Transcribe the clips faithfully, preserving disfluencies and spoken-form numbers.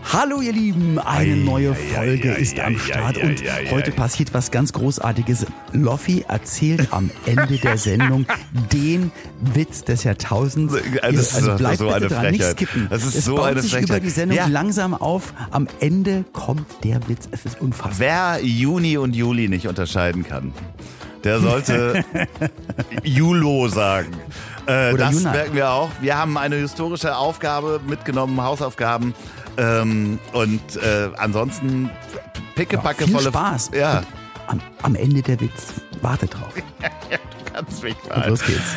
Hallo ihr Lieben, eine Ei, neue ei, Folge ei, ist ei, am ei, Start ei, und ei, ei, heute ei. passiert was ganz Großartiges. Loffi erzählt am Ende der Sendung den Witz des Jahrtausends. Das ist also doch bleibt so eine bitte dran, nicht Frechheit. skippen. Das ist es so baut eine sich Frechheit. über die Sendung Ja. langsam auf. Am Ende kommt der Witz. Es ist unfassbar. Wer Juni und Juli nicht unterscheiden kann, der sollte Julo sagen. Äh, Oder das Juna. merken wir auch. Wir haben eine historische Aufgabe mitgenommen, Hausaufgaben. Ähm, und äh, ansonsten pickepacke Viel volle... Spaß. Ja, Am, am Ende der Witz. Wartet drauf. du kannst mich Und mal. los geht's.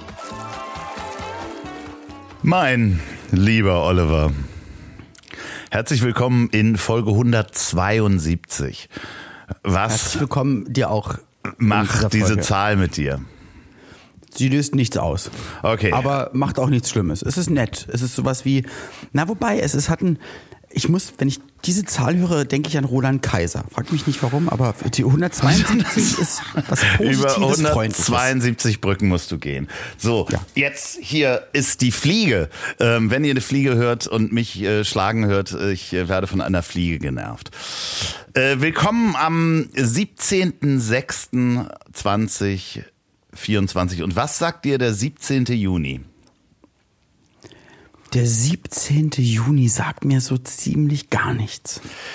Mein lieber Oliver, herzlich willkommen in Folge hundertzweiundsiebzig. Was Herzlich willkommen dir auch. in dieser macht diese Folge. Zahl mit dir? Sie löst nichts aus. Okay. Aber macht auch nichts Schlimmes. Es ist nett. Es ist sowas wie, na wobei, es ist hat ein, ich muss, wenn ich diese Zahl höre, denke ich an Roland Kaiser. Frag mich nicht warum, aber die hundertzweiundsiebzig ist was Positives, Über Freundliches. hundertzweiundsiebzig Brücken musst du gehen. So, Ja. jetzt hier ist die Fliege. Ähm, wenn ihr eine Fliege hört und mich äh, schlagen hört, ich äh, werde von einer Fliege genervt. Äh, willkommen am siebzehnten sechsten zweitausendvierundzwanzig. Und was sagt dir der siebzehnte Juni? Der siebzehnte Juni sagt mir so ziemlich gar nichts.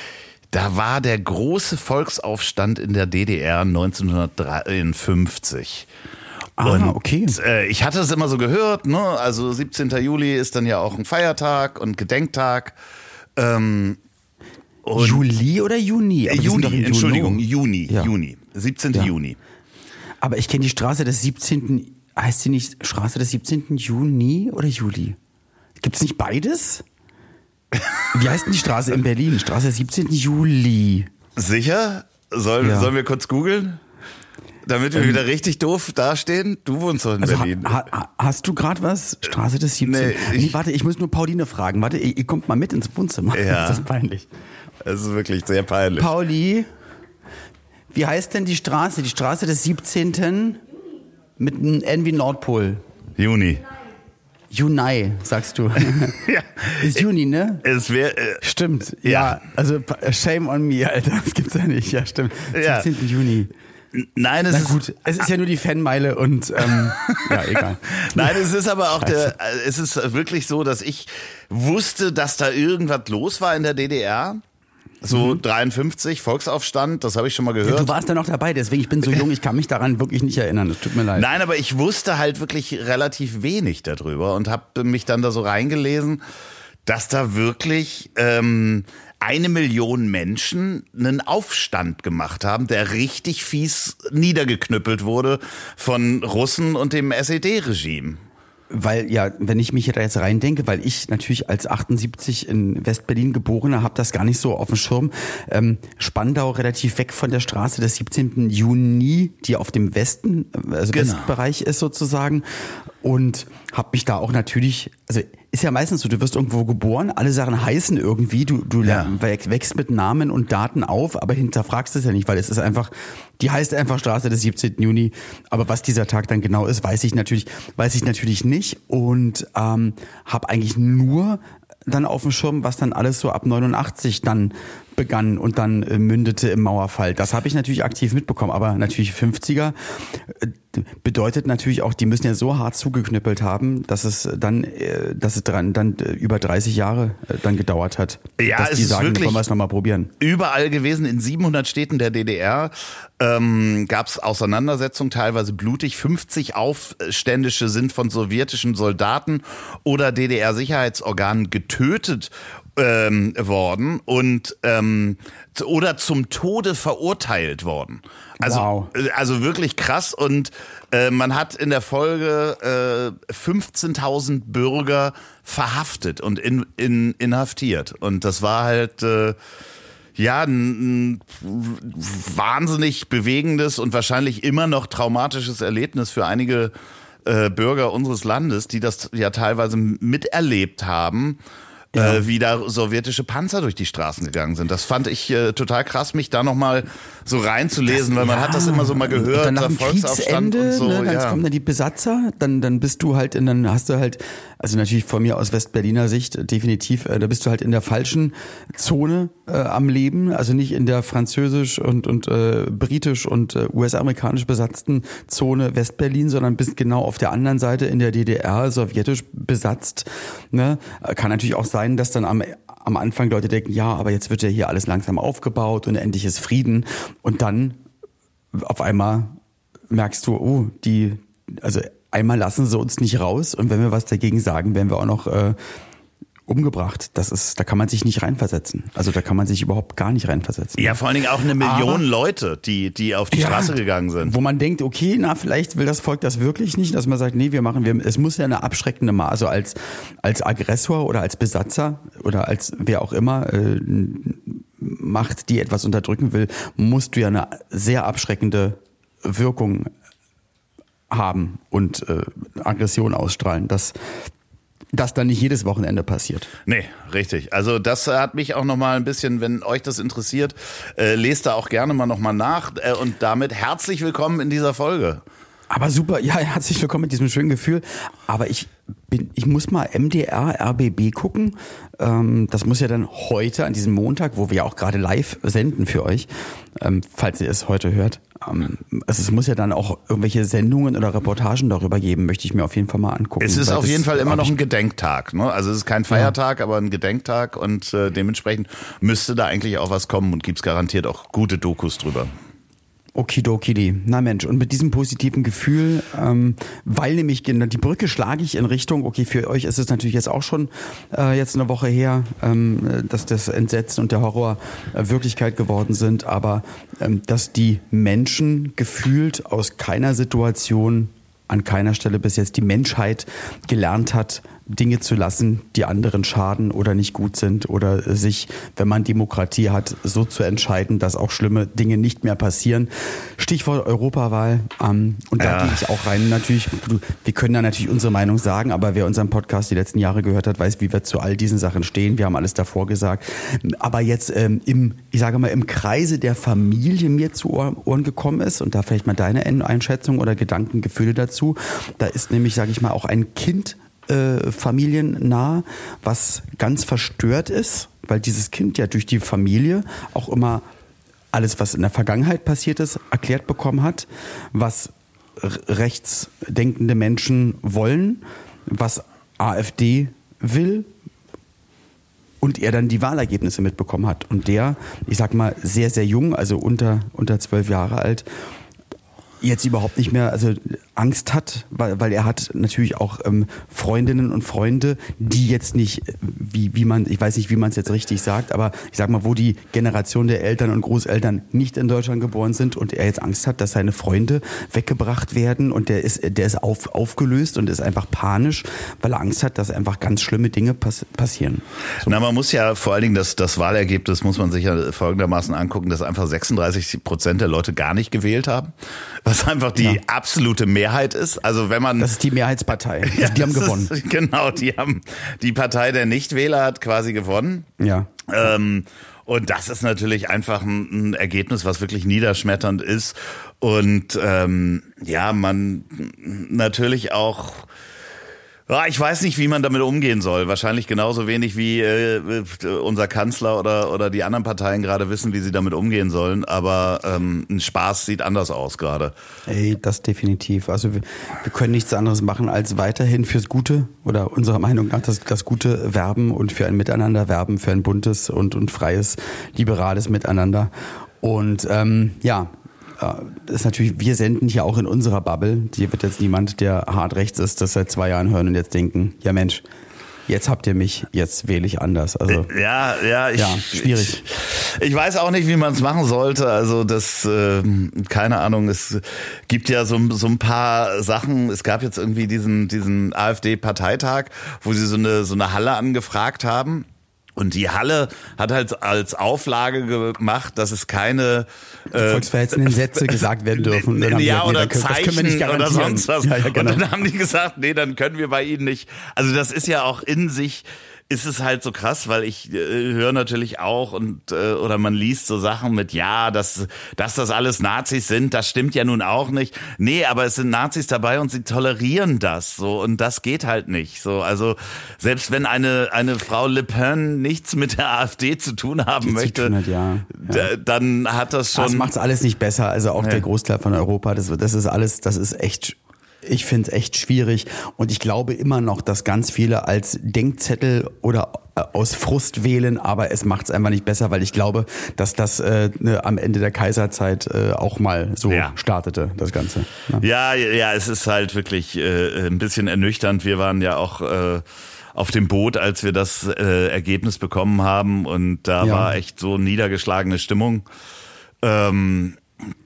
Da war der große Volksaufstand in der D D R neunzehnhundertdreiundfünfzig. Ah, Und, okay. Äh, ich hatte es immer so gehört, ne? Also siebzehnten Juli ist dann ja auch ein Feiertag und Gedenktag. Ähm, und Juli oder Juni? Aber wir sind doch Juni, im Entschuldigung, Juni. Juni, Ja. Juni, siebzehnten Ja. Juni. Aber ich kenne die Straße des siebzehnten Heißt sie nicht Straße des siebzehnten Juni oder Juli? Gibt es nicht beides? Wie heißt denn die Straße in Berlin? Straße des siebzehnten Juli. Sicher? Soll, Ja. Sollen wir kurz googeln? Damit wir Ähm, wieder richtig doof dastehen? Du wohnst doch in Also Berlin. ha, ha, hast du gerade was? Straße des siebzehnten Nee, Nee, ich- warte, ich muss nur Pauline fragen. Warte, ihr, ihr kommt mal mit ins Wohnzimmer. Ja. Das ist peinlich. Das ist wirklich sehr peinlich. Pauli, wie heißt denn die Straße? Die Straße des siebzehnten mit einem N wie Nordpol. Juni. Junai, sagst du. Ja. Ist Juni, ne? Es wäre... Äh, Stimmt, Ja. ja. Also shame on me, Alter. Das gibt's ja nicht. Ja, stimmt. Ja. siebzehnten Juni. nein, es Na ist... gut, es ist ja nur die Fanmeile und ähm, ja, egal. Nein, es ist aber auch Scheiße. der, es ist wirklich so, dass ich wusste, dass da irgendwas los war in der D D R. So dreiundfünfzig, Volksaufstand, das habe ich schon mal Ja, gehört. du warst da noch dabei, deswegen ich bin so jung, ich kann mich daran wirklich nicht erinnern. Das tut mir leid. Nein, aber ich wusste halt wirklich relativ wenig darüber und habe mich dann da so reingelesen, dass da wirklich ähm, eine Million Menschen einen Aufstand gemacht haben, der richtig fies niedergeknüppelt wurde von Russen und dem S E D-Regime. Weil ja, wenn ich mich da jetzt reindenke, weil ich natürlich als achtundsiebzig in West-Berlin geborener habe das gar nicht so auf dem Schirm. Ähm, Spandau relativ weg von der Straße des siebzehnten Juni, die auf dem Westen, also Genau. Westbereich ist sozusagen. Und habe mich da auch natürlich, also ist ja meistens so, du wirst irgendwo geboren, alle Sachen heißen irgendwie, du, du Ja. lern- wächst mit Namen und Daten auf, aber hinterfragst es ja nicht, weil es ist einfach, die heißt einfach Straße des siebzehnten Juni. Aber was dieser Tag dann genau ist, weiß ich natürlich, weiß ich natürlich nicht und ähm, habe eigentlich nur dann auf dem Schirm, was dann alles so ab neunundachtzig dann begann und dann äh, mündete im Mauerfall. Das habe ich natürlich aktiv mitbekommen, aber natürlich fünfziger äh, bedeutet natürlich auch, die müssen ja so hart zugeknüppelt haben, dass es dann, äh, dass es dran dann äh, über dreißig Jahre äh, dann gedauert hat, Ja, dass es die ist sagen, wirklich- wollen wir es nochmal probieren. Überall gewesen, in siebenhundert Städten der D D R ähm, gab es Auseinandersetzungen, teilweise blutig. fünfzig Aufständische sind von sowjetischen Soldaten oder D D R-Sicherheitsorganen getötet ähm, worden und ähm, z- oder zum Tode verurteilt worden. Also, Wow. äh, also wirklich krass und äh, man hat in der Folge äh, fünfzehntausend Bürger verhaftet und in, in, inhaftiert und das war halt äh, ja, ein, ein wahnsinnig bewegendes und wahrscheinlich immer noch traumatisches Erlebnis für einige äh, Bürger unseres Landes, die das ja teilweise miterlebt haben. ja. äh, wie da sowjetische Panzer durch die Straßen gegangen sind. Das fand ich äh, total krass, mich da nochmal so reinzulesen, das, weil man ja. hat das immer so mal gehört, und dann nach dem Kriegsende, und so. Ne, dann ja. kommen dann die Besatzer, dann dann bist du halt in, dann hast du halt, also natürlich von mir aus Westberliner Sicht definitiv, äh, da bist du halt in der falschen Zone äh, am Leben, also nicht in der französisch und und äh, britisch und äh, U S-amerikanisch besatzten Zone Westberlin, sondern bist genau auf der anderen Seite in der D D R, sowjetisch besetzt. Ne? Kann natürlich auch sein, dass dann am am Anfang Leute denken, ja, aber jetzt wird ja hier alles langsam aufgebaut und endlich ist Frieden. Und dann auf einmal merkst du, oh, die, also einmal lassen sie uns nicht raus und wenn wir was dagegen sagen, werden wir auch noch äh, umgebracht. Das ist, da kann man sich nicht reinversetzen. Also da kann man sich überhaupt gar nicht reinversetzen. Ja, vor allen Dingen auch eine Million Aber, Leute, die die auf die ja, Straße gegangen sind. Wo man denkt, okay, na vielleicht will das Volk das wirklich nicht, dass man sagt, nee, wir machen, wir, es muss ja eine abschreckende Maße, also als als Aggressor oder als Besatzer oder als wer auch immer äh, Macht, die etwas unterdrücken will, musst du ja eine sehr abschreckende Wirkung haben und äh, Aggression ausstrahlen. Das das dann nicht jedes Wochenende passiert. Nee, richtig. Also das hat mich auch nochmal ein bisschen, wenn euch das interessiert, äh, lest da auch gerne mal nochmal nach. Äh, und damit herzlich willkommen in dieser Folge. Aber super, ja, herzlich willkommen mit diesem schönen Gefühl. Aber ich bin, ich muss mal M D R, R B B gucken. Ähm, das muss ja dann heute, an diesem Montag, wo wir ja auch gerade live senden für euch, ähm, falls ihr es heute hört. Ähm, also es muss ja dann auch irgendwelche Sendungen oder Reportagen darüber geben, möchte ich mir auf jeden Fall mal angucken. Es ist auf jeden Fall immer noch ein Gedenktag, ne? Also es ist kein Feiertag, ja. aber ein Gedenktag und äh, dementsprechend müsste da eigentlich auch was kommen und gibt's garantiert auch gute Dokus drüber. Okidokidi. Na Mensch, und mit diesem positiven Gefühl, ähm, weil nämlich die Brücke schlage ich in Richtung, okay, für euch ist es natürlich jetzt auch schon äh, jetzt eine Woche her, ähm, dass das Entsetzen und der Horror äh, Wirklichkeit geworden sind, aber ähm, dass die Menschen gefühlt aus keiner Situation, an keiner Stelle bis jetzt die Menschheit gelernt hat, Dinge zu lassen, die anderen schaden oder nicht gut sind oder sich, wenn man Demokratie hat, so zu entscheiden, dass auch schlimme Dinge nicht mehr passieren. Stichwort Europawahl. Ähm, und da ja. gehe ich auch rein. Natürlich, wir können da natürlich unsere Meinung sagen, aber wer unseren Podcast die letzten Jahre gehört hat, weiß, wie wir zu all diesen Sachen stehen. Wir haben alles davor gesagt. Aber jetzt ähm, im, ich sage mal, im Kreise der Familie mir zu Ohren gekommen ist und da vielleicht mal deine Einschätzung oder Gedanken, Gefühle dazu. Da ist nämlich, sage ich mal, auch ein Kind Äh, familiennah, was ganz verstört ist, weil dieses Kind ja durch die Familie auch immer alles, was in der Vergangenheit passiert ist, erklärt bekommen hat, was r- rechtsdenkende Menschen wollen, was AfD will und er dann die Wahlergebnisse mitbekommen hat. Und der, ich sag mal, sehr, sehr jung, also unter, unter zwölf Jahre alt, jetzt überhaupt nicht mehr, also Angst hat, weil, weil er hat natürlich auch ähm, Freundinnen und Freunde, die jetzt nicht, wie, wie man, ich weiß nicht, wie man es jetzt richtig sagt, aber ich sag mal, wo die Generation der Eltern und Großeltern nicht in Deutschland geboren sind und er jetzt Angst hat, dass seine Freunde weggebracht werden und der ist, der ist auf, aufgelöst und ist einfach panisch, weil er Angst hat, dass einfach ganz schlimme Dinge pass- passieren. So. Na, man muss ja vor allen Dingen das, das Wahlergebnis muss man sich ja folgendermaßen angucken, dass einfach sechsunddreißig Prozent der Leute gar nicht gewählt haben, was einfach die ja. absolute Mehrheit ist. Also wenn man das ist die Mehrheitspartei. Also ja, die haben gewonnen. Ist, genau, die haben die Partei der Nichtwähler hat quasi gewonnen. Ja. Ähm, und das ist natürlich einfach ein, ein Ergebnis, was wirklich niederschmetternd ist. Und ähm, ja, man natürlich auch. Ja, ich weiß nicht, wie man damit umgehen soll. Wahrscheinlich genauso wenig wie äh, unser Kanzler oder oder die anderen Parteien gerade wissen, wie sie damit umgehen sollen. Aber ähm, ein Spaß sieht anders aus gerade. Ey, das definitiv. Also wir, wir können nichts anderes machen, als weiterhin fürs Gute oder unserer Meinung nach das, das Gute werben und für ein Miteinander werben, für ein buntes und, und freies, liberales Miteinander. Und ähm, ja, das ist natürlich, wir senden hier auch in unserer Bubble. Hier wird jetzt niemand, der hart rechts ist, das seit zwei Jahren hören und jetzt denken, ja Mensch, jetzt habt ihr mich, jetzt wähle ich anders. Also ja, ja, ich, ja schwierig. Ich, ich weiß auch nicht, wie man es machen sollte. Also das, äh, keine Ahnung. Es gibt ja so, so ein paar Sachen. Es gab jetzt irgendwie diesen diesen AfD-Parteitag, wo sie so eine so eine Halle angefragt haben. Und die Halle hat halt als Auflage gemacht, dass es keine äh, volksverhetzenden Sätze gesagt werden dürfen. Ja, ja, oder nee, Zeichen oder sonst was. Ja, ja, genau. Und dann haben die gesagt, nee, dann können wir bei Ihnen nicht. Also das ist ja auch in sich ist es halt so krass, weil ich äh, höre natürlich auch und äh, oder man liest so Sachen mit, ja, dass, dass das alles Nazis sind, das stimmt ja nun auch nicht. Nee, aber es sind Nazis dabei und sie tolerieren das so und das geht halt nicht. So, also selbst wenn eine eine Frau Le Pen nichts mit der AfD zu tun haben Nichts möchte, zu tun hat, ja. Ja. d- dann hat das schon. Das macht's alles nicht besser. Also auch Ja. der Großteil von Europa, das, das ist alles, das ist echt. Ich finde es echt schwierig und ich glaube immer noch, dass ganz viele als Denkzettel oder äh, aus Frust wählen, aber es macht es einfach nicht besser, weil ich glaube, dass das äh, ne, am Ende der Kaiserzeit äh, auch mal so Ja. startete, das Ganze. Ne? Ja, ja, es ist halt wirklich äh, ein bisschen ernüchternd. Wir waren ja auch äh, auf dem Boot, als wir das äh, Ergebnis bekommen haben und da Ja. war echt so niedergeschlagene Stimmung. Ähm,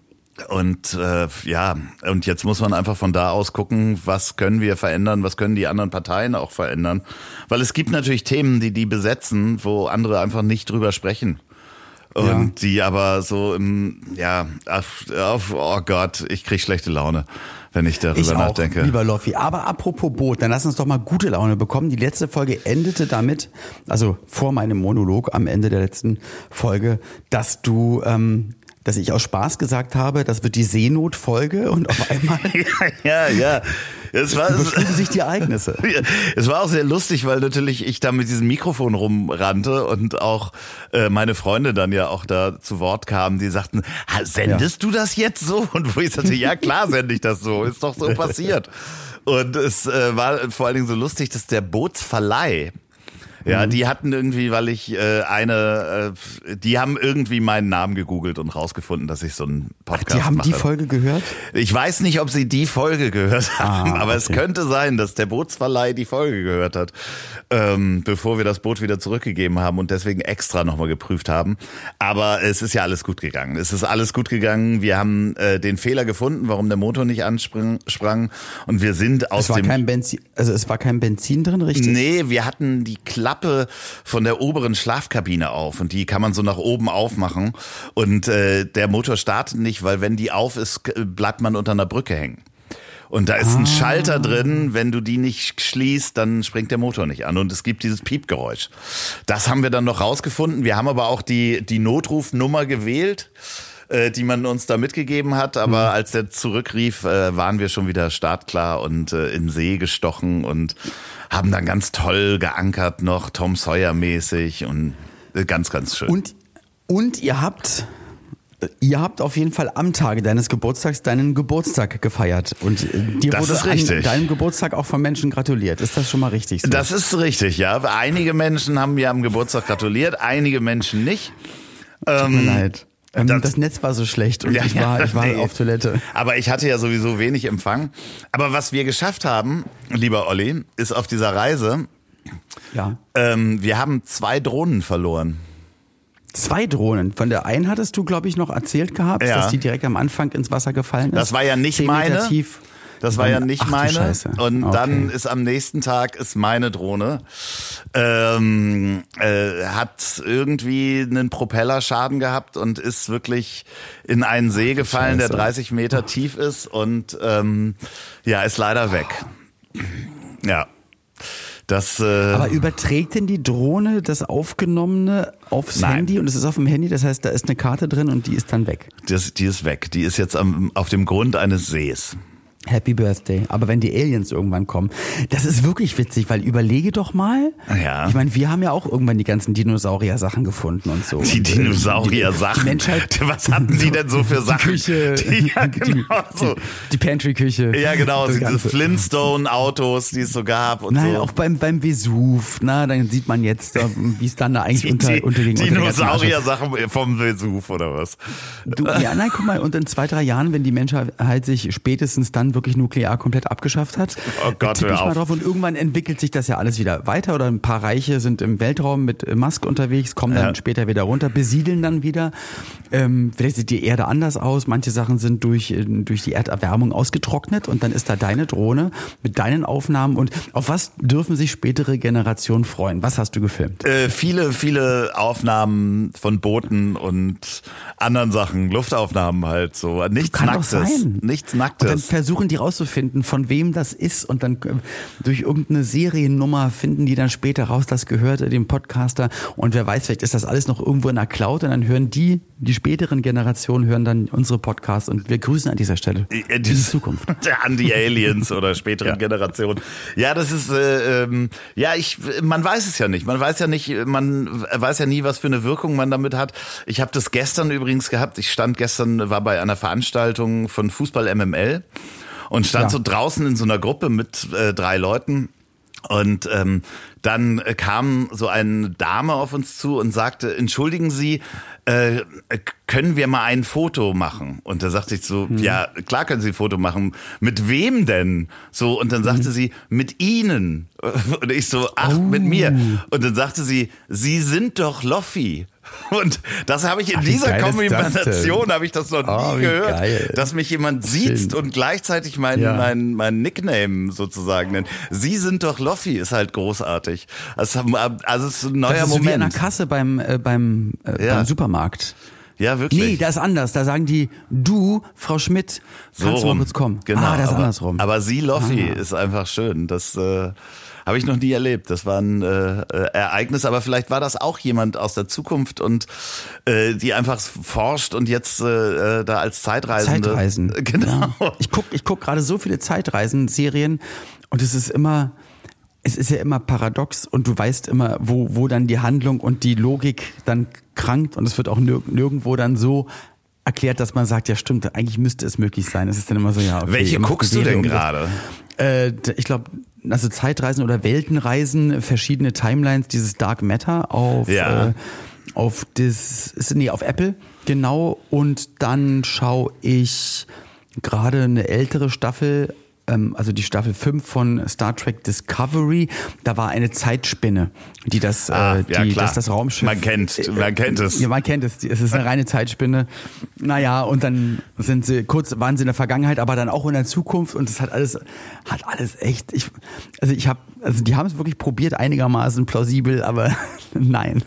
Und äh, ja, und jetzt muss man einfach von da aus gucken, was können wir verändern, was können die anderen Parteien auch verändern. Weil es gibt natürlich Themen, die die besetzen, wo andere einfach nicht drüber sprechen. Und Ja. die aber so im, ja, auf, auf, oh Gott, ich krieg schlechte Laune, wenn ich darüber Ich auch, nachdenke. lieber Loffi. Aber apropos Boot, dann lass uns doch mal gute Laune bekommen. Die letzte Folge endete damit, also vor meinem Monolog am Ende der letzten Folge, dass du... Ähm, dass ich aus Spaß gesagt habe, das wird die Seenotfolge und auf einmal ja, ja, ja. Es war, überschlugen sich die Ereignisse. es war auch sehr lustig, weil natürlich ich da mit diesem Mikrofon rumrannte und auch äh, meine Freunde dann ja auch da zu Wort kamen, die sagten, "Ha, sendest ja. du das jetzt so?" Und wo ich sagte, ja klar sende ich das so, ist doch so passiert. Und es äh, war vor allen Dingen so lustig, dass der Bootsverleih, ja, die hatten irgendwie, weil ich äh, eine, äh, die haben irgendwie meinen Namen gegoogelt und rausgefunden, dass ich so einen Podcast mache. Die haben mache. die Folge gehört? Ich weiß nicht, ob sie die Folge gehört haben, ah, aber okay. Es könnte sein, dass der Bootsverleih die Folge gehört hat, ähm, bevor wir das Boot wieder zurückgegeben haben und deswegen extra nochmal geprüft haben. Aber es ist ja alles gut gegangen. Es ist alles gut gegangen. Wir haben äh, den Fehler gefunden, warum der Motor nicht ansprang sprang und wir sind aus es war dem... Kein Benzin, also es war kein Benzin drin, richtig? Nee, wir hatten die Klappe von der oberen Schlafkabine auf und die kann man so nach oben aufmachen und äh, der Motor startet nicht, weil wenn die auf ist, bleibt man unter einer Brücke hängen. Und da ist ein ah. Schalter drin, wenn du die nicht schließt, dann springt der Motor nicht an und es gibt dieses Piepgeräusch. Das haben wir dann noch rausgefunden. Wir haben aber auch die, die Notrufnummer gewählt, die man uns da mitgegeben hat, aber mhm. als der zurückrief, äh, waren wir schon wieder startklar und äh, in See gestochen und haben dann ganz toll geankert noch, Tom Sawyer mäßig und äh, ganz, ganz schön. Und, und ihr habt... Ihr habt auf jeden Fall am Tage deines Geburtstags deinen Geburtstag gefeiert und dir das wurde ist richtig. An deinem Geburtstag auch von Menschen gratuliert. Ist das schon mal richtig so? Das ist richtig, ja. Einige Menschen haben mir am Geburtstag gratuliert, einige Menschen nicht. Tut mir ähm, leid. Ähm, das, das Netz war so schlecht und ja, ich war, ich war nee. auf Toilette. Aber ich hatte ja sowieso wenig Empfang. Aber was wir geschafft haben, lieber Olli, ist auf dieser Reise, ja. ähm, wir haben zwei Drohnen verloren. Zwei Drohnen. Von der einen hattest du, glaube ich, noch erzählt gehabt, ja. dass die direkt am Anfang ins Wasser gefallen ist. Das war ja nicht meine. Tief. Das war ja nicht Ach, meine. Scheiße. Und okay. dann ist am nächsten Tag ist meine Drohne ähm, äh, hat irgendwie einen Propellerschaden gehabt und ist wirklich in einen See gefallen, Scheiße. der dreißig Meter tief ist und ähm, ja, ist leider weg. Ja. Das, äh Aber überträgt denn die Drohne das Aufgenommene aufs Nein. Handy und es ist auf dem Handy, das heißt, da ist eine Karte drin und die ist dann weg? Das, die ist weg. Die ist jetzt am, auf dem Grund eines Sees. Happy Birthday. Aber wenn die Aliens irgendwann kommen, das ist wirklich witzig, weil überlege doch mal. Ja. Ich meine, wir haben ja auch irgendwann die ganzen Dinosaurier-Sachen gefunden und so. Die Dinosaurier-Sachen? Die Menschheit. Was hatten die denn so für Sachen? Die Küche. Die, ja, genau so. Die, die Pantry-Küche. Ja, genau. Diese Flintstone-Autos, die es so gab und Nein, so. auch beim, beim Vesuv. Na, dann sieht man jetzt, wie es dann da eigentlich die, unter, die, unterliegen. Dinosaurier-Sachen vom Vesuv oder was? Du, ja, nein, guck mal. Und in zwei, drei Jahren, wenn die Menschheit sich spätestens dann wirklich nuklear komplett abgeschafft hat, oh Gott, tippe ich hör mal auf. drauf und irgendwann entwickelt sich das ja alles wieder weiter oder ein paar Reiche sind im Weltraum mit Musk unterwegs, kommen dann ja. später wieder runter, besiedeln dann wieder. Ähm, vielleicht sieht die Erde anders aus, manche Sachen sind durch, durch die Erderwärmung ausgetrocknet und dann ist da deine Drohne mit deinen Aufnahmen und auf was dürfen sich spätere Generationen freuen? Was hast du gefilmt? Äh, viele, viele Aufnahmen von Booten und anderen Sachen, Luftaufnahmen halt so. Nichts Kann Nacktes. Doch sein. Nichts Nacktes. Und dann versuch versuchen die rauszufinden, von wem das ist und dann durch irgendeine Seriennummer finden die dann später raus, das gehörte dem Podcaster und wer weiß, vielleicht ist das alles noch irgendwo in der Cloud und dann hören die, die späteren Generationen hören dann unsere Podcasts und wir grüßen an dieser Stelle die, die Zukunft. An die Aliens oder späteren ja. Generationen. Ja, das ist, äh, ähm, ja, ich, man weiß es ja nicht. Man weiß ja nicht, man weiß ja nie, was für eine Wirkung man damit hat. Ich habe das gestern übrigens gehabt. Ich stand gestern, war bei einer Veranstaltung von Fußball M M L und stand ja. so draußen in so einer Gruppe mit äh, drei Leuten. Und ähm, dann kam so eine Dame auf uns zu und sagte, entschuldigen Sie, äh, können wir mal ein Foto machen? Und da sagte ich so, hm. ja, klar können Sie ein Foto machen. Mit wem denn? So, und dann sagte hm. sie, mit Ihnen. Und ich so, ach, oh. mit mir. Und dann sagte sie, Sie sind doch Loffi. Und das habe ich in ach, dieser Kombination habe ich das noch oh, nie gehört, geil. Dass mich jemand sieht und gleichzeitig mein, ja. mein, mein Nickname sozusagen nennt. Sie sind doch Loffi, ist halt großartig. Also, also es ist ein neuer das ist Moment. So wie an der Kasse beim, äh, beim, äh, ja. beim Supermarkt. Ja, wirklich. Nee, das ist anders. Da sagen die, du, Frau Schmidt, kannst so du mal kurz kommen. Genau, ah, das ist aber, andersrum. Aber Sie, Loffi, ah. ist einfach schön. Das äh, habe ich noch nie erlebt. Das war ein äh, Ereignis, aber vielleicht war das auch jemand aus der Zukunft und äh, die einfach forscht und jetzt äh, da als Zeitreisende. Zeitreisen. Genau. Ja. Ich guck, ich guck gerade so viele Zeitreisen-Serien und es ist immer... Es ist ja immer paradox und du weißt immer, wo, wo dann die Handlung und die Logik dann krankt und es wird auch nirg- nirgendwo dann so erklärt, dass man sagt, ja stimmt, eigentlich müsste es möglich sein. Es ist dann immer so, ja, okay. Welche guckst du denn gerade? Äh, ich glaube, also Zeitreisen oder Weltenreisen, verschiedene Timelines, dieses Dark Matter auf, ja. äh, auf das, ist, nee, auf Apple, genau. Und dann schaue ich gerade eine ältere Staffel, also die Staffel fünf von Star Trek Discovery, da war eine Zeitspinne, die das, ah, äh, die, ja, klar. das, das Raumschiff... Man kennt, man kennt es. Ja, man kennt es. Es ist eine reine Zeitspinne. Naja, und dann sind sie, kurz waren sie in der Vergangenheit, aber dann auch in der Zukunft und es hat alles, hat alles echt, ich, also ich habe, also die haben es wirklich probiert, einigermaßen plausibel, aber nein.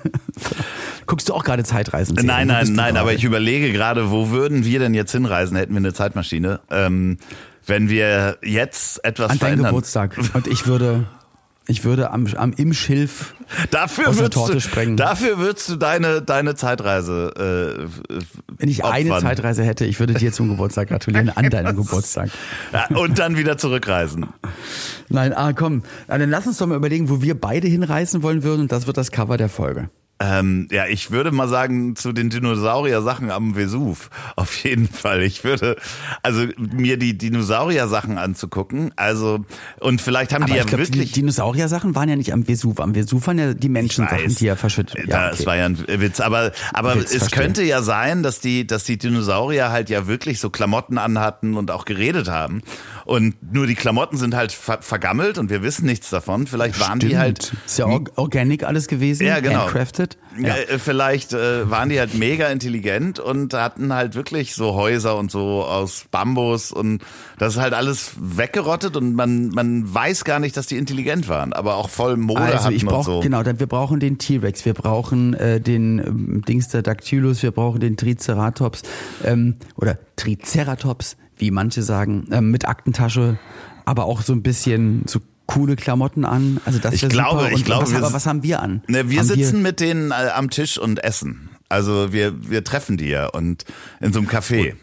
Guckst du auch gerade Zeitreisen? Nein, nein, nein, aber ich überlege gerade, wo würden wir denn jetzt hinreisen, hätten wir eine Zeitmaschine? Ähm, Wenn wir jetzt etwas an verändern. An deinen Geburtstag. Und ich würde, ich würde am, am im Schilf dafür aus der würdest Torte du, sprengen. Dafür würdest du deine, deine Zeitreise äh, Wenn ich opfern. eine Zeitreise hätte, ich würde dir zum Geburtstag gratulieren, an deinem Geburtstag. Ja, und dann wieder zurückreisen. Nein, ah komm. Dann lass uns doch mal überlegen, wo wir beide hinreisen wollen würden und das wird das Cover der Folge. Ähm, ja, ich würde mal sagen, zu den Dinosaurier-Sachen am Vesuv. Auf jeden Fall. Ich würde, also mir die Dinosaurier-Sachen anzugucken. Also, und vielleicht haben aber die ja glaub, wirklich. Die Dinosaurier-Sachen waren ja nicht am Vesuv. Am Vesuv waren ja die Menschensachen, die ja verschüttet. Ja, das okay. war ja ein Witz. Aber, aber Witz, es verstehen. Könnte ja sein, dass die, dass die Dinosaurier halt ja wirklich so Klamotten anhatten und auch geredet haben. Und nur die Klamotten sind halt ver- vergammelt und wir wissen nichts davon. Vielleicht waren Stimmt. die halt. Ist ja or- organic alles gewesen. Ja, genau. Handcrafted. Ja. Äh, vielleicht äh, waren die halt mega intelligent und hatten halt wirklich so Häuser und so aus Bambus und das ist halt alles weggerottet und man man weiß gar nicht, dass die intelligent waren, aber auch voll Mode also hatten ich brauch, und so. Genau, wir brauchen den T-Rex, wir brauchen äh, den ähm, Dings der Dactylus, wir brauchen den Triceratops ähm, oder Triceratops, wie manche sagen, ähm, mit Aktentasche, aber auch so ein bisschen so coole Klamotten an. Also das ich glaube, super. Und ich glaube, was, wir, aber was haben wir an? Ne, wir haben sitzen wir, mit denen äh, am Tisch und essen. Also wir wir treffen die ja und in so einem Café.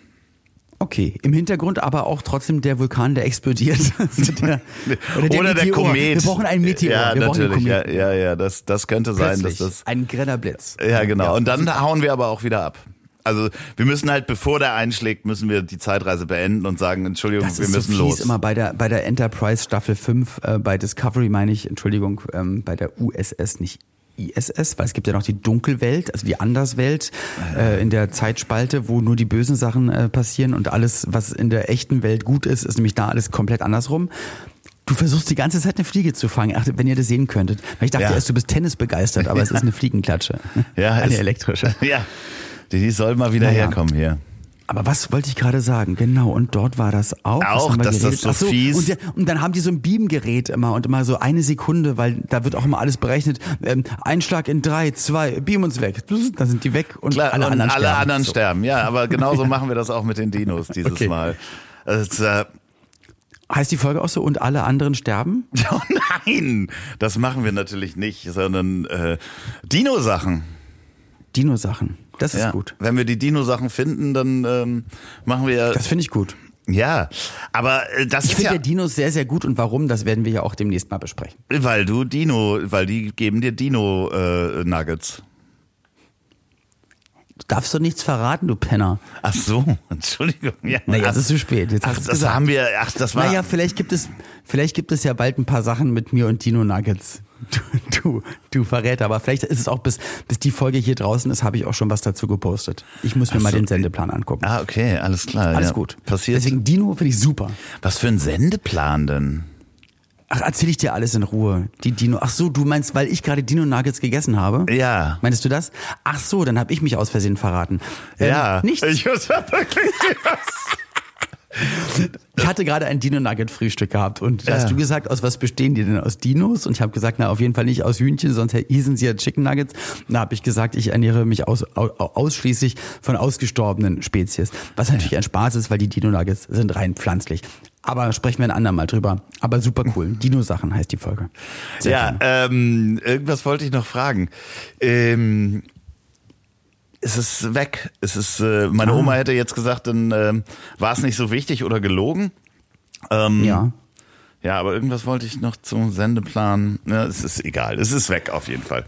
Okay, im Hintergrund aber auch trotzdem der Vulkan, der explodiert. der, oder der, oder der Komet. Wir brauchen einen Meteor. Ja, wir natürlich. Brauchen einen Komet. Ja, ja, ja, das, das könnte sein. Dass das ein grüner Blitz. Ja, genau. Ja, und dann super. hauen wir aber auch wieder ab. Also wir müssen halt, bevor der einschlägt, müssen wir die Zeitreise beenden und sagen, Entschuldigung, das wir ist müssen so fies los. Immer bei der bei der Enterprise Staffel fünf, äh, bei Discovery meine ich, Entschuldigung, ähm, bei der U S S, nicht I S S, weil es gibt ja noch die Dunkelwelt, also die Anderswelt äh, in der Zeitspalte, wo nur die bösen Sachen äh, passieren und alles, was in der echten Welt gut ist, ist nämlich da alles komplett andersrum. Du versuchst die ganze Zeit eine Fliege zu fangen. Ach, wenn ihr das sehen könntet. Weil ich dachte ja. erst, du bist Tennis begeistert, aber es ist eine Fliegenklatsche. Ja, eine es, elektrische. Ja, die soll mal wieder naja. herkommen hier. Aber was wollte ich gerade sagen? Genau, und dort war das auch. Auch, dass das so, so fies. Und, der, und dann haben die so ein Beamgerät immer und immer so eine Sekunde, weil da wird auch immer alles berechnet. Ähm, Einschlag in drei, zwei, beam uns weg. Dann sind die weg und Klar, alle und anderen alle sterben. anderen so. sterben. Ja, aber genauso machen wir das auch mit den Dinos dieses okay. Mal. Also, Heißt die Folge auch so, und alle anderen sterben? Oh nein, das machen wir natürlich nicht, sondern äh, Dino-Sachen. Dino-Sachen, das ist ja. gut. Wenn wir die Dino-Sachen finden, dann ähm, machen wir... Das finde ich gut. Ja, aber äh, das ich ist finde ja... der Dinos sehr, sehr gut und warum, das werden wir ja auch demnächst mal besprechen. Weil du Dino, weil die geben dir Dino-Nuggets. Äh, Darfst du nichts verraten, du Penner? Ach so, Entschuldigung. Ja, naja, ach, es ist zu spät. Jetzt ach, hast das gesagt. haben wir, ach, das war... Naja, vielleicht gibt es, vielleicht gibt es ja bald ein paar Sachen mit mir und Dino Nuggets. Du, du, du Verräter. Aber vielleicht ist es auch, bis, bis die Folge hier draußen ist, habe ich auch schon was dazu gepostet. Ich muss mir ach mal so. den Sendeplan angucken. Ah, okay, alles klar. Alles ja. gut. Passiert. Deswegen Dino finde ich super. Was für ein Sendeplan denn? Ach, erzähl ich dir alles in Ruhe. Die Dino. Ach so, du meinst, weil ich gerade Dino Nuggets gegessen habe? Ja. Meinst du das? Ach so, dann habe ich mich aus Versehen verraten. Ähm, Ja. Nichts. Ich muss wirklich Ich hatte gerade ein Dino-Nugget-Frühstück gehabt und da Ja. hast du gesagt, aus was bestehen die denn? Aus Dinos? Und ich habe gesagt, na auf jeden Fall nicht aus Hühnchen, sonst hießen sie ja Chicken Nuggets. Und da habe ich gesagt, ich ernähre mich aus, au, ausschließlich von ausgestorbenen Spezies. Was natürlich ein Spaß ist, weil die Dino-Nuggets sind rein pflanzlich. Aber sprechen wir ein andermal drüber. Aber super cool. Dino-Sachen heißt die Folge. Sehr Ja, gerne. ähm, irgendwas wollte ich noch fragen. Ähm, es ist weg. Es ist, äh, meine Ah. Oma hätte jetzt gesagt, dann ähm, war es nicht so wichtig oder gelogen. Ähm, Ja. Ja, aber irgendwas wollte ich noch zum Sendeplan. Ja, es ist egal. Es ist weg auf jeden Fall.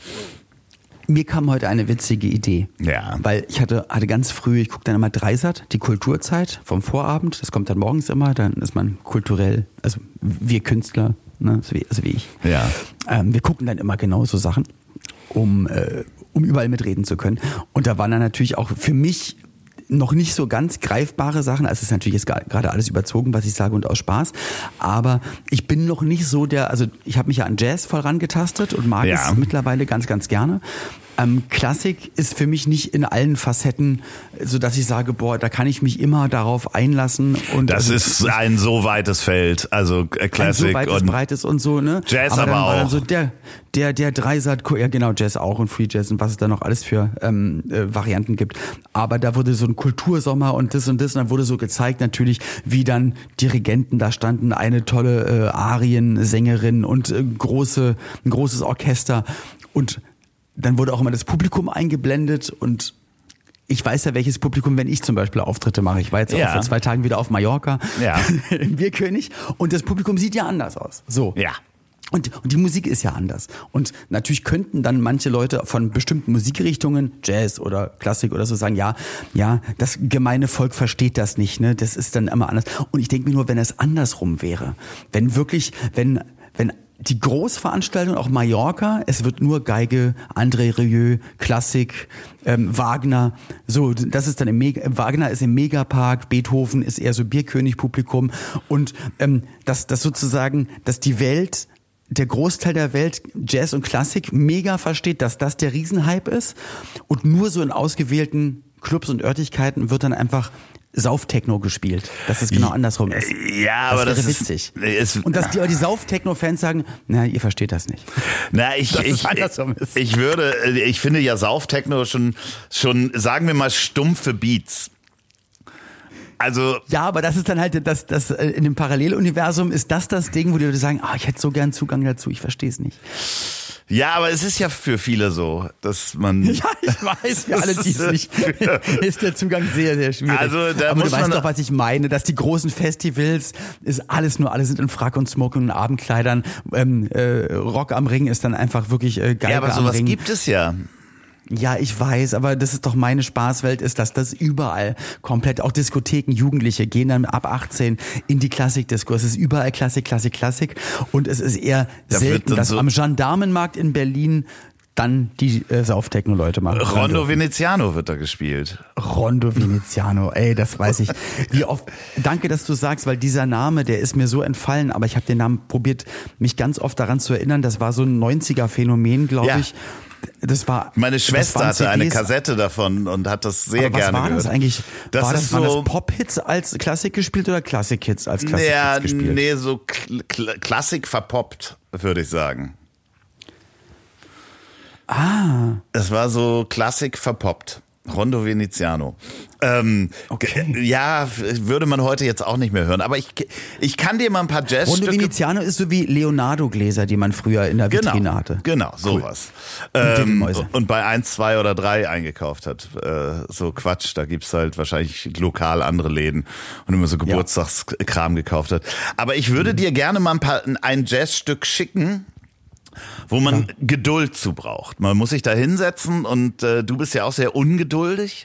Mir kam heute eine witzige Idee. Ja. Weil ich hatte, hatte ganz früh, ich gucke dann immer Dreisat, die Kulturzeit vom Vorabend. Das kommt dann morgens immer, dann ist man kulturell, also wir Künstler, ne, so wie, also wie ich. Ja. Ähm, wir gucken dann immer genau so Sachen, um, äh, um überall mitreden zu können. Und da waren dann natürlich auch für mich noch nicht so ganz greifbare Sachen. Also es ist natürlich jetzt gerade alles überzogen, was ich sage, und aus Spaß. Aber ich bin noch nicht so der, also ich habe mich ja an Jazz voll rangetastet und mag Ja. es mittlerweile ganz, ganz gerne. Ähm, Klassik ist für mich nicht in allen Facetten, so dass ich sage, boah, da kann ich mich immer darauf einlassen. Und Das also, ist ein so weites Feld. Also äh, Classic ein so weites, und breites und so, ne? Jazz aber, dann aber war dann auch. so der, der, der Dreisat, ja genau, Jazz auch und Free Jazz und was es da noch alles für ähm, äh, Varianten gibt. Aber da wurde so ein Kultursommer und das und das, und dann wurde so gezeigt natürlich, wie dann Dirigenten da standen, eine tolle äh, Ariensängerin und äh, große, ein großes Orchester, und dann wurde auch immer das Publikum eingeblendet, und ich weiß ja, welches Publikum, wenn ich zum Beispiel Auftritte mache. Ich war jetzt Ja. auch vor zwei Tagen wieder auf Mallorca, Ja. im Bierkönig, und das Publikum sieht ja anders aus. So. Ja. Und, und die Musik ist ja anders. Und natürlich könnten dann manche Leute von bestimmten Musikrichtungen, Jazz oder Klassik oder so, sagen, ja, ja, das gemeine Volk versteht das nicht, ne? Das ist dann immer anders. Und ich denke mir nur, wenn es andersrum wäre, wenn wirklich, wenn, wenn die Großveranstaltung, auch Mallorca, es wird nur Geige, André Rieu, Klassik, ähm, Wagner, so, das ist dann im Mega, Wagner ist im Megapark, Beethoven ist eher so Bierkönig-Publikum, und ähm, dass, dass sozusagen, dass die Welt, der Großteil der Welt Jazz und Klassik mega versteht, dass das der Riesenhype ist, und nur so in ausgewählten Clubs und Örtlichkeiten wird dann einfach Sauftechno gespielt, dass es genau andersrum ist. Ja, Das aber wäre das witzig. Ist, ist, Und dass die, die Sauftechno-Fans sagen, na, ihr versteht das nicht. Na, ich, Dass es ich, andersrum ist. ich würde, ich finde ja Sauftechno schon, schon, sagen wir mal, stumpfe Beats. Also, Ja, aber das ist dann halt, das, das, äh, in dem Paralleluniversum ist das das Ding, wo die Leute sagen, ah, ich hätte so gern Zugang dazu, ich verstehe es nicht. ja, aber es ist ja für viele so, dass man. Ja, ich weiß, für alle, die es nicht, ist der Zugang sehr, sehr schwierig. Also, da aber muss du weißt man- doch, was ich meine, dass die großen Festivals ist alles nur, alle sind in Frack und Smoking und Abendkleidern, ähm, äh, Rock am Ring ist dann einfach wirklich äh, Geige Ja, aber am sowas Ring. gibt es ja. Ja, ich weiß, aber das ist doch meine Spaßwelt, ist, dass das überall komplett, auch Diskotheken, Jugendliche gehen dann ab achtzehn in die Klassikdisco. Es ist überall Klassik, Klassik, Klassik, und es ist eher Da wird selten, dann dass so- am Gendarmenmarkt in Berlin dann die äh, Sauftechno-Leute machen. Rondo Veneziano wird da gespielt. Rondo Veneziano, ey, das weiß ich. Wie oft. Danke, dass du sagst, weil dieser Name, der ist mir so entfallen, aber ich habe den Namen probiert, mich ganz oft daran zu erinnern. Das war so ein neunziger-Phänomen, glaube Ja. ich. Das war. Meine das Schwester waren hatte eine C Ds. Kassette davon und hat das sehr Aber was gerne war gehört. das eigentlich? Das war das, ist waren so, das Pop-Hits als Klassik gespielt oder Klassik-Hits als Klassik-Hits ja, gespielt? nee, so Kl Kl Klassik verpoppt, würde ich sagen. Ah. Es war so Klassik verpoppt. Rondo Veneziano. Ähm, Okay. g- Ja, würde man heute jetzt auch nicht mehr hören. Aber ich, ich kann dir mal ein paar Rondo Jazzstücke... Veneziano ist so wie Leonardo-Gläser, die man früher in der Vitrine Genau, hatte. genau, sowas. Und Ähm, Diddelmäuse. und bei eins, zwei oder drei eingekauft hat. Äh, so Quatsch, da gibt's halt wahrscheinlich lokal andere Läden und immer so Geburtstagskram gekauft hat. Aber ich würde dir gerne mal ein paar ein Jazzstück schicken, wo man ja. Geduld zu braucht. Man muss sich da hinsetzen und äh, du bist ja auch sehr ungeduldig.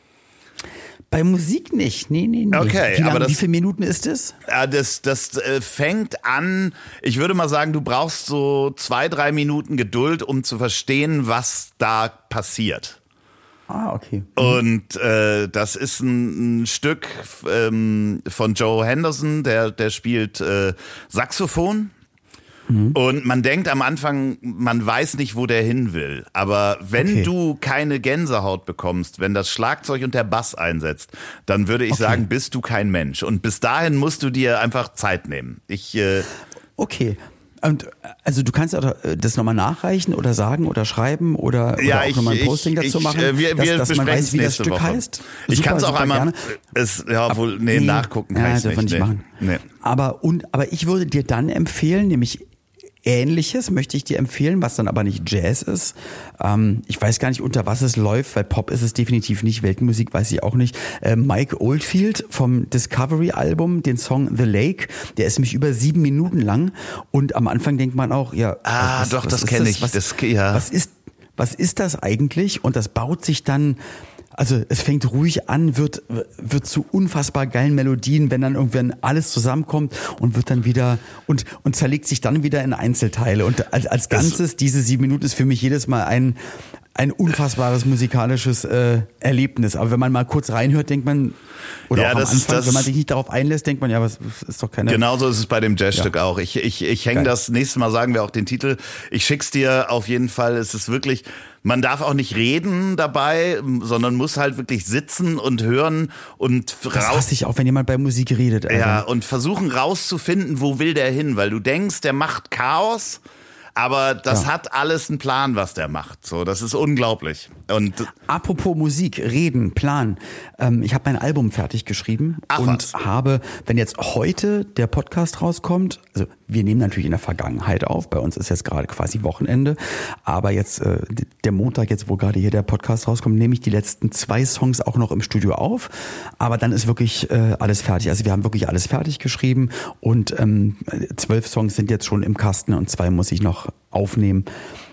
Bei Musik nicht, nee, nee, nee. Okay, wie, lang, aber das, wie viele Minuten ist es? Ja, das, das äh, fängt an, ich würde mal sagen, du brauchst so zwei, drei Minuten Geduld, um zu verstehen, was da passiert. Ah, okay. Und äh, das ist ein, ein Stück ähm, von Joe Henderson, der, der spielt äh, Saxophon. Mhm. Und man denkt am Anfang, man weiß nicht, wo der hin will. Aber wenn okay. du keine Gänsehaut bekommst, wenn das Schlagzeug und der Bass einsetzt, dann würde ich okay. sagen, bist du kein Mensch. Und bis dahin musst du dir einfach Zeit nehmen. Ich äh, Okay. Und also du kannst auch das nochmal nachreichen oder sagen oder schreiben oder, oder ja, auch ich, nochmal ein Posting ich, dazu ich, machen, wir, dass, wir dass man weiß, wie das Stück Woche. heißt. Ich kann es auch einmal, gerne. Es, ja, wohl, nee, nee, nachgucken kann ja, ich nicht. nicht Nee. machen. Nee. Aber, und, aber ich würde dir dann empfehlen, nämlich Ähnliches möchte ich dir empfehlen, was dann aber nicht Jazz ist. Ähm, ich weiß gar nicht, unter was es läuft, weil Pop ist es definitiv nicht, Weltmusik weiß ich auch nicht. Äh, Mike Oldfield vom Discovery-Album, den Song The Lake, der ist nämlich über sieben Minuten lang und am Anfang denkt man auch, ja, ah, was, doch, was das kenne ich. Was, das, ja. was ist, was ist das eigentlich? Und das baut sich dann. Also es fängt ruhig an, wird wird zu unfassbar geilen Melodien, wenn dann irgendwann alles zusammenkommt und wird dann wieder und und zerlegt sich dann wieder in Einzelteile und als als Ganzes diese sieben Minuten ist für mich jedes Mal ein ein unfassbares musikalisches äh, Erlebnis. Aber wenn man mal kurz reinhört, denkt man, oder ja, auch am das, Anfang, das, wenn man sich nicht darauf einlässt, denkt man, ja, was ist doch keine... Genauso ist es bei dem Jazzstück ja. auch. Ich, ich, ich hänge das, nächstes Mal sagen wir auch den Titel. Ich schick's dir auf jeden Fall. Es ist wirklich, man darf auch nicht reden dabei, sondern muss halt wirklich sitzen und hören und das raus. hasse ich auch, wenn jemand bei Musik redet. Alter. Ja, und versuchen rauszufinden, wo will der hin, weil du denkst, der macht Chaos. Aber das ja. hat alles einen Plan, was der macht. So, das ist unglaublich. Und apropos Musik, Reden, Plan. Ähm, ich habe mein Album fertig geschrieben Ach, und was? habe, wenn jetzt heute der Podcast rauskommt, also wir nehmen natürlich in der Vergangenheit auf, bei uns ist jetzt gerade quasi Wochenende, aber jetzt äh, der Montag, jetzt wo gerade hier der Podcast rauskommt, nehme ich die letzten zwei Songs auch noch im Studio auf, aber dann ist wirklich äh, alles fertig. Also wir haben wirklich alles fertig geschrieben und ähm, zwölf Songs sind jetzt schon im Kasten und zwei muss ich noch aufnehmen.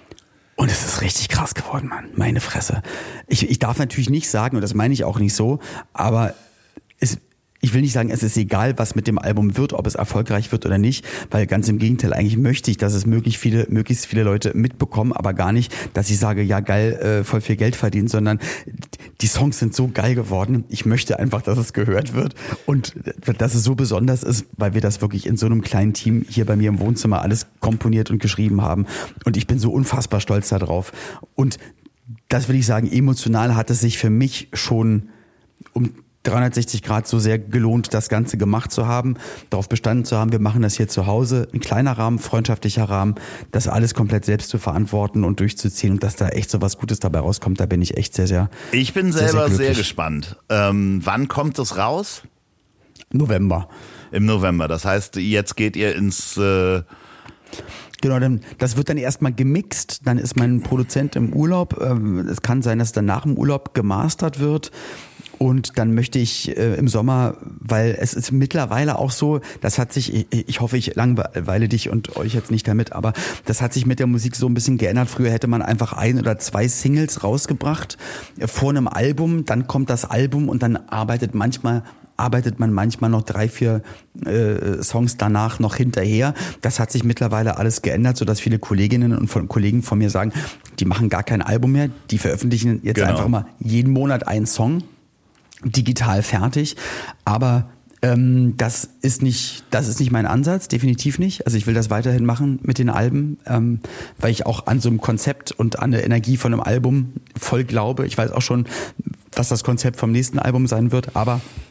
Und es ist richtig krass geworden, Mann. Meine Fresse. Ich, ich darf natürlich nicht sagen, und das meine ich auch nicht so, aber es, ich will nicht sagen, es ist egal, was mit dem Album wird, ob es erfolgreich wird oder nicht, weil ganz im Gegenteil, eigentlich möchte ich, dass es möglichst viele, möglichst viele Leute mitbekommen, aber gar nicht, dass ich sage, ja geil, äh, voll viel Geld verdienen, sondern die Songs sind so geil geworden. Ich möchte einfach, dass es gehört wird und dass es so besonders ist, weil wir das wirklich in so einem kleinen Team hier bei mir im Wohnzimmer alles komponiert und geschrieben haben. Und ich bin so unfassbar stolz darauf. Und das will ich sagen, emotional hat es sich für mich schon um dreihundertsechzig Grad so sehr gelohnt, das Ganze gemacht zu haben, darauf bestanden zu haben, wir machen das hier zu Hause, ein kleiner Rahmen, freundschaftlicher Rahmen, das alles komplett selbst zu verantworten und durchzuziehen und dass da echt so was Gutes dabei rauskommt, da bin ich echt sehr, sehr Ich bin sehr, selber sehr, sehr gespannt. Ähm, wann kommt es raus? November. Im November, das heißt, jetzt geht ihr ins... Äh Genau, dann, das wird dann erstmal gemixt, dann ist mein Produzent im Urlaub, es kann sein, dass dann nach dem Urlaub gemastert wird. Und dann möchte ich äh, im Sommer, weil es ist mittlerweile auch so, das hat sich, ich, ich hoffe, ich langweile dich und euch jetzt nicht damit, aber das hat sich mit der Musik so ein bisschen geändert. Früher hätte man einfach ein oder zwei Singles rausgebracht äh, vor einem Album, dann kommt das Album und dann arbeitet manchmal arbeitet man manchmal noch drei, vier äh, Songs danach noch hinterher. Das hat sich mittlerweile alles geändert, sodass viele Kolleginnen und von, Kollegen von mir sagen, die machen gar kein Album mehr, die veröffentlichen jetzt genau. einfach mal jeden Monat einen Song. Digital fertig, aber ähm, das ist nicht, das ist nicht mein Ansatz, definitiv nicht. Also ich will das weiterhin machen mit den Alben, ähm, weil ich auch an so einem Konzept und an der Energie von einem Album voll glaube. Ich weiß auch schon, was das Konzept vom nächsten Album sein wird, aber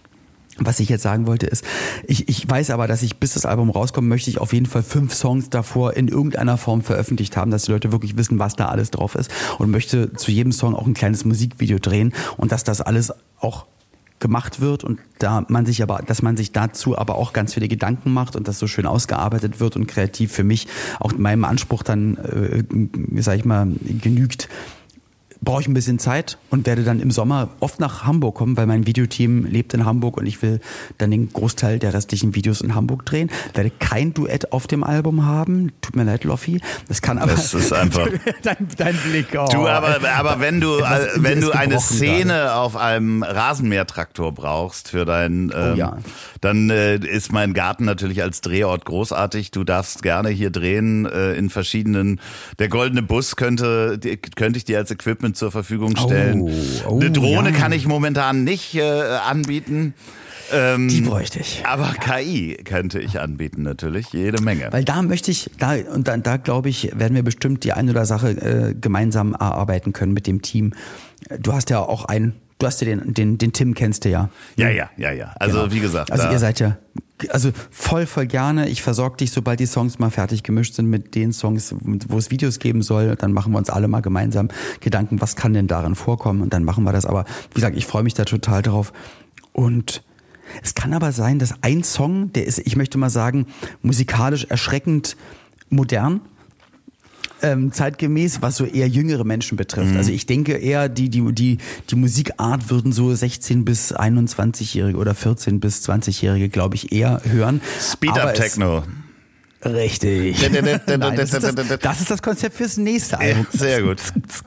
Was ich jetzt sagen wollte ist, ich, ich weiß aber, dass ich, bis das Album rauskommt, möchte ich auf jeden Fall fünf Songs davor in irgendeiner Form veröffentlicht haben, dass die Leute wirklich wissen, was da alles drauf ist, und möchte zu jedem Song auch ein kleines Musikvideo drehen und dass das alles auch gemacht wird und da man sich aber, dass man sich dazu aber auch ganz viele Gedanken macht und das so schön ausgearbeitet wird und kreativ für mich auch meinem Anspruch dann, äh, sag ich mal, genügt. Brauche ich ein bisschen Zeit und werde dann im Sommer oft nach Hamburg kommen, weil mein Videoteam lebt in Hamburg und ich will dann den Großteil der restlichen Videos in Hamburg drehen. Werde kein Duett auf dem Album haben. Tut mir leid, Loffi. Das kann aber... Das ist einfach... dein, dein Blick. Oh. Du, aber, aber wenn du, wenn du eine Szene gerade auf einem Rasenmähertraktor brauchst für dein... Ähm, oh ja. Dann äh, ist mein Garten natürlich als Drehort großartig. Du darfst gerne hier drehen äh, in verschiedenen... Der goldene Bus könnte, die, könnte ich dir als Equipment zur Verfügung stellen. Oh, oh, Eine Drohne ja. kann ich momentan nicht äh, anbieten. Ähm, Die bräuchte ich. Aber K I könnte ich anbieten natürlich, jede Menge. Weil da möchte ich, da und da, da glaube ich, werden wir bestimmt die eine oder Sache äh, gemeinsam erarbeiten können mit dem Team. Du hast ja auch einen, du hast ja den, den, den Tim kennst du ja. Ja, ja, ja, ja. Also genau. wie gesagt. Also da ihr seid ja, also voll, voll gerne. Ich versorge dich, sobald die Songs mal fertig gemischt sind mit den Songs, wo es Videos geben soll. Dann machen wir uns alle mal gemeinsam Gedanken, was kann denn darin vorkommen, und dann machen wir das. Aber wie gesagt, ich freue mich da total drauf. Und es kann aber sein, dass ein Song, der ist, ich möchte mal sagen, musikalisch erschreckend modern, ähm, zeitgemäß, was so eher jüngere Menschen betrifft. Mhm. Also ich denke eher, die, die, die, die Musikart würden so sechzehn- bis einundzwanzigjährige oder vierzehn- bis zwanzigjährige, glaube ich, eher hören. Speed-Up-Techno. Richtig. Nein, das, ist das, das ist das Konzept fürs nächste Album. Ja, sehr gut.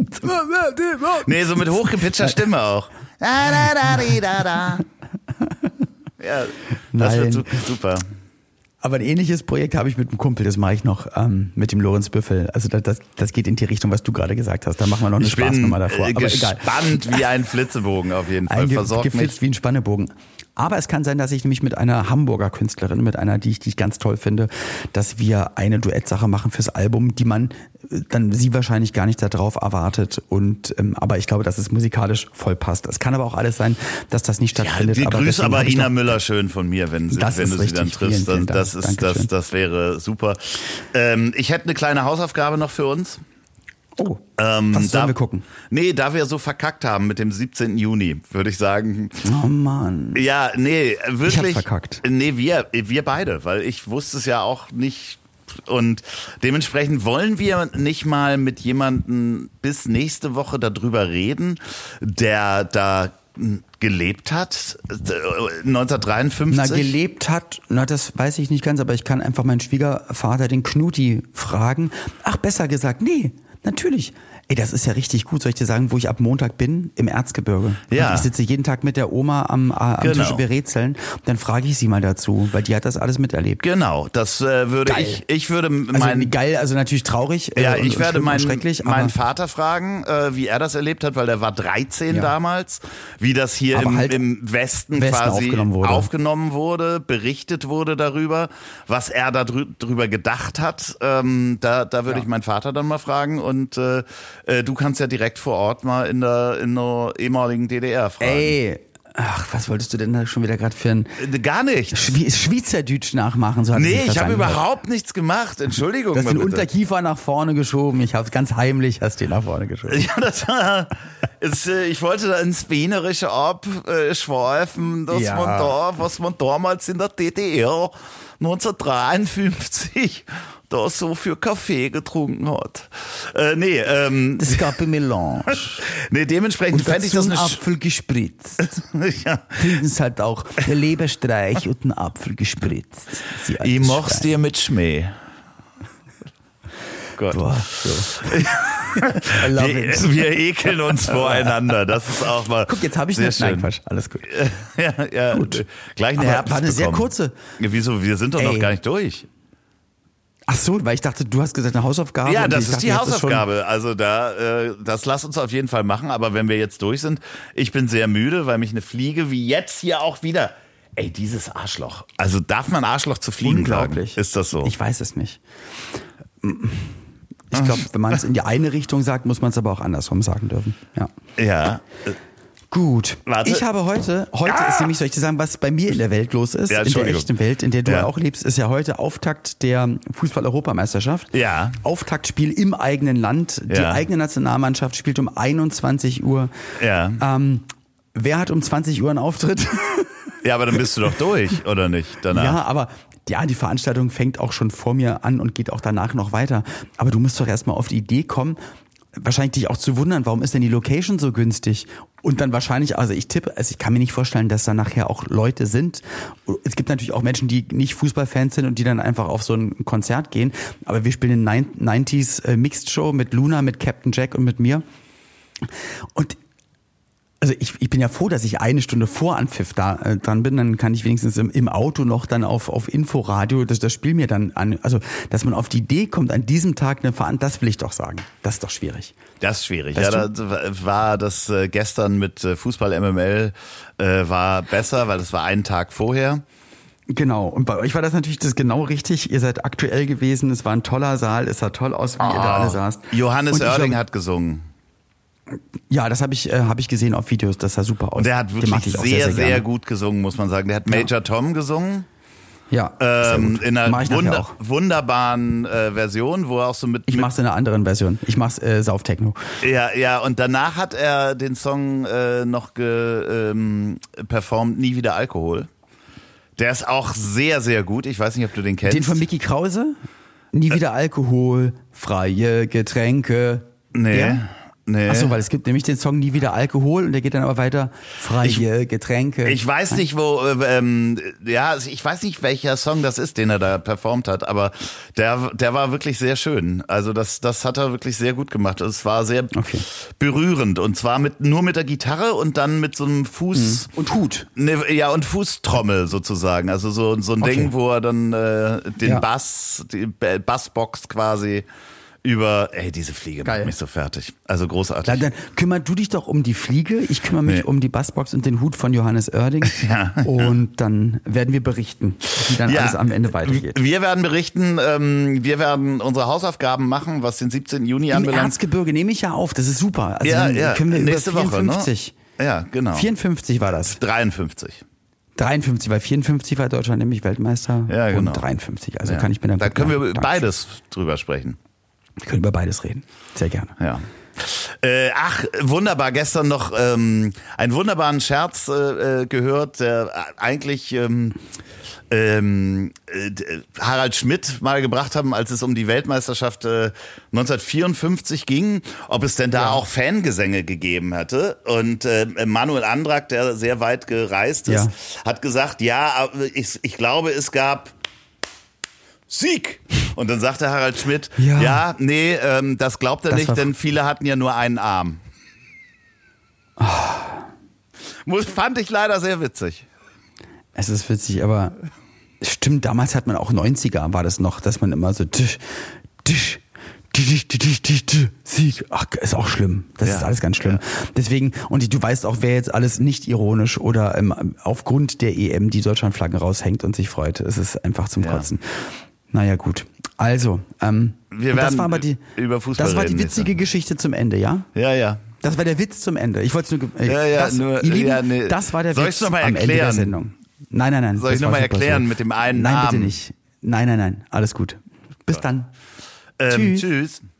Nee, so mit hochgepitchter Stimme auch. Ja, das Nein. wird super. Aber ein ähnliches Projekt habe ich mit einem Kumpel, das mache ich noch ähm, mit dem Lorenz Büffel. Also das, das, das geht in die Richtung, was du gerade gesagt hast. Da machen wir noch eine Ich Spaßnummer bin davor. äh, Aber gespannt egal. wie ein Flitzebogen auf jeden Fall. Ein ge- Versorgt geflitzt mich. wie ein Spannebogen. Aber es kann sein, dass ich nämlich mit einer Hamburger Künstlerin, mit einer, die ich, die ich ganz toll finde, dass wir eine Duettsache machen fürs Album, die man äh, dann sie wahrscheinlich gar nicht da drauf erwartet. Und ähm, aber ich glaube, dass es musikalisch voll passt. Es kann aber auch alles sein, dass das nicht stattfindet. Ja, aber grüß deswegen aber habe ich Ina noch- Müller schön von mir, wenn, sie, Das wenn ist du sie dann richtig. Vielen, triffst. vielen Das, das, Dank. ist, das, Dankeschön. das wäre super. Ähm, ich hätte eine kleine Hausaufgabe noch für uns. Oh, Ähm, was sollen da, wir gucken? Nee, da wir so verkackt haben mit dem siebzehnten Juni, würde ich sagen. Oh Mann. Ja, nee, wirklich. Ich hab's verkackt. Nee, wir, wir beide, weil ich wusste es ja auch nicht. Und dementsprechend wollen wir nicht mal mit jemandem bis nächste Woche darüber reden, der da gelebt hat, neunzehnhundertdreiundfünfzig. Na, gelebt hat, na, das weiß ich nicht ganz, aber ich kann einfach meinen Schwiegervater, den Knuti, fragen. Ach, besser gesagt, nee, natürlich. Ey, das ist ja richtig gut. Soll ich dir sagen, wo ich ab Montag bin? Im Erzgebirge. Ja. Und ich sitze jeden Tag mit der Oma am, äh, am Genau. Tisch, wir rätseln. Dann frage ich sie mal dazu, weil die hat das alles miterlebt. Genau, das äh, würde Geil. ich, ich würde Also mein, geil, also natürlich traurig. Äh, ja, und, ich und werde schlimm und meinen, schrecklich, meinen aber Vater fragen, äh, wie er das erlebt hat, weil der war dreizehn Ja. damals, wie das hier Aber im, halt im Westen, Westen quasi aufgenommen wurde. aufgenommen wurde, berichtet wurde darüber, was er da drü drüber gedacht hat. Ähm, da da würde Ja. ich meinen Vater dann mal fragen und äh, äh, du kannst ja direkt vor Ort mal in der in der ehemaligen D D R fragen. ey, ach, was wolltest du denn da schon wieder gerade für ein Äh, Gar nicht. Schwie Schweizerdeutsch nachmachen? So hat es Nee, sich ich habe angehört. überhaupt nichts gemacht. Entschuldigung. Du hast mal den bitte. Unterkiefer nach vorne geschoben. Ich hab's ganz heimlich, hast den nach vorne geschoben. Ja, das war, es, äh, ich wollte da ins Wienerische abschweifen, dass Ja. man da, was man damals in der D D R neunzehnhundertdreiundfünfzig da so für Kaffee getrunken hat. Äh, nee, ähm, Das gab eine Melange. nee, dementsprechend Und fände ich dazu das einen eine... Sch- Apfel gespritzt. ja. Trinken es halt auch der Leberstreich und einen Apfel gespritzt. Sie altes Ich mach's Schwein. dir mit Schmäh. Gott. Boah, so. I love it. Wir, wir ekeln uns voreinander. Das ist auch mal. Guck, jetzt habe ich sehr nicht. Nein, schön. Quatsch, alles gut. Ja, ja, Gut. Gleich eine Aber Herbst war eine sehr bekommen. kurze. Ja, wieso? Wir sind doch noch Ey. gar nicht durch. Ach so, weil ich dachte, du hast gesagt, eine Hausaufgabe. Ja, und das ich ist dachte, die jetzt schon- Hausaufgabe. Also da, äh, das lass uns auf jeden Fall machen. Aber wenn wir jetzt durch sind, ich bin sehr müde, weil mich eine Fliege wie jetzt hier auch wieder. Ey, dieses Arschloch. Also darf man Arschloch zu Fliegen Unglaublich. sagen? Ist das so? Ich weiß es nicht. Ich glaube, wenn man es in die eine Richtung sagt, muss man es aber auch andersrum sagen dürfen. Ja. Ja. Gut. Warte. Ich habe heute, heute ah! ist nämlich, soll ich dir sagen, was bei mir in der Welt los ist, ja, in der echten Welt, in der du ja. auch lebst, ist ja heute Auftakt der Fußball-Europameisterschaft. Ja. Auftaktspiel im eigenen Land. Die ja. eigene Nationalmannschaft spielt um einundzwanzig Uhr. Ja. Ähm, wer hat um zwanzig Uhr einen Auftritt? Ja, aber dann bist du doch durch, oder nicht? Danach. Ja, aber ja, die Veranstaltung fängt auch schon vor mir an und geht auch danach noch weiter. Aber du musst doch erstmal auf die Idee kommen, wahrscheinlich dich auch zu wundern, warum ist denn die Location so günstig? Und dann wahrscheinlich, also ich tippe, also ich kann mir nicht vorstellen, dass da nachher auch Leute sind. Es gibt natürlich auch Menschen, die nicht Fußballfans sind und die dann einfach auf so ein Konzert gehen. Aber wir spielen eine neunziger Mixed Show mit Luna, mit Captain Jack und mit mir. Und also ich, ich bin ja froh, dass ich eine Stunde vor Anpfiff da äh, dran bin, dann kann ich wenigstens im, im Auto noch dann auf, auf Inforadio das, das Spiel mir dann an, also dass man auf die Idee kommt, an diesem Tag eine Veranstaltung, das will ich doch sagen, das ist doch schwierig. Das ist schwierig. Weißt ja, du? da war das äh, gestern mit äh, Fußball M M L äh, war besser, weil das war einen Tag vorher. Genau, und bei euch war das natürlich das genau richtig, ihr seid aktuell gewesen, es war ein toller Saal, es sah toll aus, wie oh, ihr da alle saßt. Johannes Oerding hat gesungen. Ja, das habe ich äh, habe ich gesehen auf Videos, das sah super aus. Und der hat wirklich sehr, sehr, sehr, sehr gut gesungen, muss man sagen. Der hat Major ja. Tom gesungen. Ja, ähm, in einer wunder- auch. wunderbaren äh, Version, wo er auch so mit... Ich mit mach's in einer anderen Version. Ich mach's äh, Sauftechno. Ja, ja, und danach hat er den Song äh, noch ge, ähm, performt, Nie wieder Alkohol. Der ist auch sehr, sehr gut. Ich weiß nicht, ob du den kennst. Den von Micky Krause? Nie wieder äh, Alkohol, freie Getränke. Nee. Ja? Nee. Ach so, weil es gibt nämlich den Song Nie wieder Alkohol und der geht dann aber weiter freie ich, Getränke. Ich weiß nicht, wo, ähm, ja, ich weiß nicht, welcher Song das ist, den er da performt hat, aber der, der war wirklich sehr schön. Also das, das hat er wirklich sehr gut gemacht. Es war sehr okay. berührend und zwar mit nur mit der Gitarre und dann mit so einem Fuß und Hut. Ne, ja und Fußtrommel sozusagen. Also so so ein okay. Ding, wo er dann äh, den ja. Bass, die Bassbox quasi über, ey, diese Fliege Geil. macht mich so fertig. Also großartig. Dann, dann kümmer du dich doch um die Fliege, ich kümmere mich nee. um die Bassbox und den Hut von Johannes Oerding. Ja. Und dann werden wir berichten, wie dann ja. alles am Ende weitergeht. Wir werden berichten, ähm, wir werden unsere Hausaufgaben machen, was den siebzehnten Juni Im anbelangt. Im Erzgebirge nehme ich ja auf, das ist super. Also ja, dann ja. können wir nächste über vierundfünfzig. Woche, ne? Ja, genau. vierundfünfzig war das. dreiundfünfzig. dreiundfünfzig, weil vierundfünfzig war Deutschland nämlich Weltmeister ja, genau. und dreiundfünfzig. Also ja. kann ich mir dann Da können wir über Dankeschön. beides drüber sprechen. Wir können über beides reden. Sehr gerne. Ja. Äh, ach, wunderbar. Gestern noch ähm, einen wunderbaren Scherz äh, gehört, der eigentlich ähm, ähm, äh, Harald Schmidt mal gebracht haben, als es um die Weltmeisterschaft äh, neunzehnhundertvierundfünfzig ging, ob es denn da ja. auch Fangesänge gegeben hätte. Und äh, Manuel Andrak, der sehr weit gereist ist, ja. hat gesagt, ja, ich, ich glaube, es gab Sieg! Und dann sagte Harald Schmidt, ja, ja nee, ähm, das glaubt er das nicht, denn viele hatten ja nur einen Arm. Oh. Muss, fand ich leider sehr witzig. Es ist witzig, aber stimmt, damals hat man auch neunziger war das noch, dass man immer so tisch, tisch, tisch, tisch, tisch, tisch, Sieg. Ach, ist auch schlimm. Das ja. ist alles ganz schlimm. Ja. Deswegen, und du weißt auch, wer jetzt alles nicht ironisch oder ähm, aufgrund der E M die Deutschlandflaggen raushängt und sich freut. Es ist einfach zum Kotzen. Ja. Naja, gut. Also, ähm, wir werden das war aber die, über Fußball das war die reden, witzige Geschichte zum Ende, ja? Ja, ja. Das war der Witz zum Ende. Ich wollte es nur, äh, ja, ja, das, nur, ihr Lieben, ja, nee. das war der Soll Witz ich's noch mal am erklären? Ende der Sendung. Nein, nein, nein. Soll ich nochmal erklären so. mit dem einen Nein, Arm? bitte nicht. Nein, nein, nein. Alles gut. Bis so. dann. Ähm, Tschüss. Tschüss.